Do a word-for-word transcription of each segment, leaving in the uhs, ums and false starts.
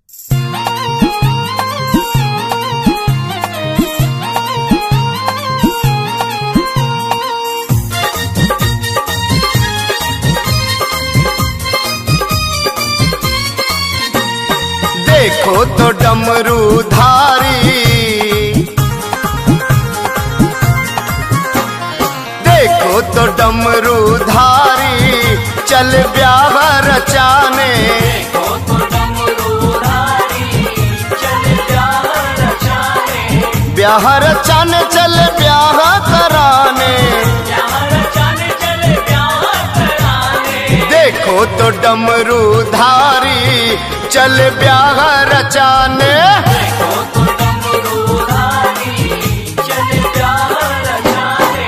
देखो तो डमरू धारी, देखो तो डमरू धारी चल ब्याह रचाने। देखो तो डमरू धारी चल ब्याह रचाने। ब्याह रचाने चल ब्याह कराने। ब्याह रचाने चल ब्याह कराने। देखो तो डमरू धारी चल ब्याह रचाने। देखो तो डमरू धारी चल ब्याह रचाने।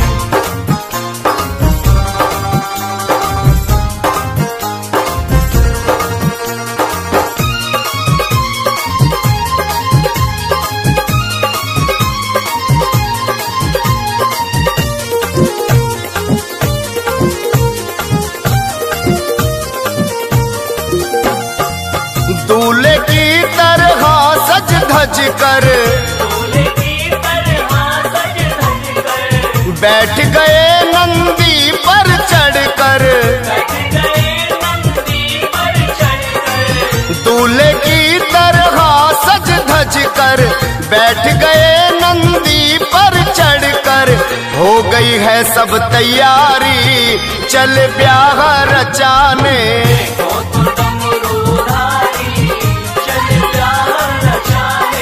दूल्हे की तरह सज धज कर, दूल्हे की तरह सज धज कर। बैठ गए नंदी पर चढ़कर। बैठ गए नंदी पर चढ़कर। दूल्हे की तरह सज धज कर बैठ गए नंदी पर चढ़कर। हो गई है सब तैयारी चल ब्याह रचाने। देखो तो डमरू धारी चल ब्याह रचाने।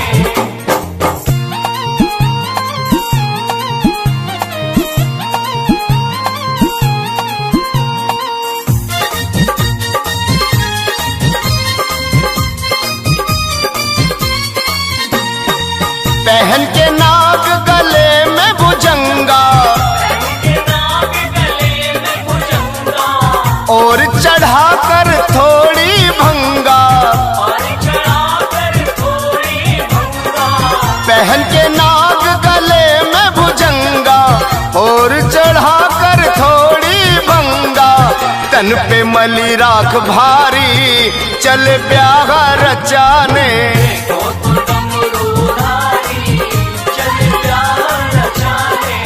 पहन के नाग गले में भुजंगा के नाग गले में भुजंगा। और चढ़ाकर थोड़ी भंगा। और चढ़ाकर थोड़ी भंगा। पहन के नाग गले में भुजंगा और चढ़ाकर थोड़ी भंगा। तन पे मली राख भारी चल ब्याह रचाने। देखो तो डमरू धारी चल ब्याह रचाने।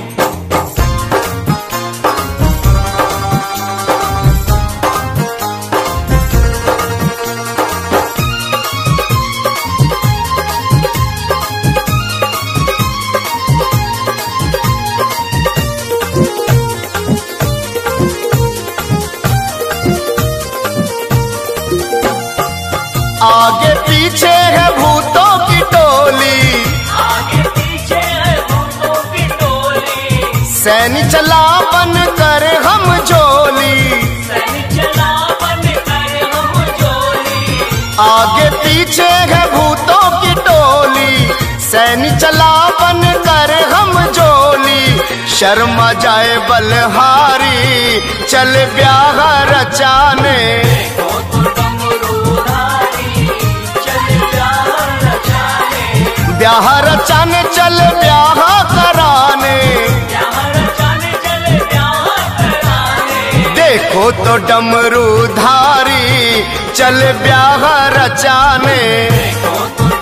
आगे पीछे है भूतों की टोली। आगे पीछे है भूतों की टोली। सैनी चला बन कर हम झोली। सैनिक चला बन कर हम झोली। आगे पीछे है भूतों की टोली। सैनी चला बन कर हम झोली। शर्मा जाए बलहारी चल ब्याह रचाने। देखो तो डमरू धारी चल ब्याह रचाने। ब्याह रचाने चल ब्याह कराने। ब्याह रचाने चल ब्याह कराने। देखो तो डमरू धारी चल ब्याह रचाने। देखो तो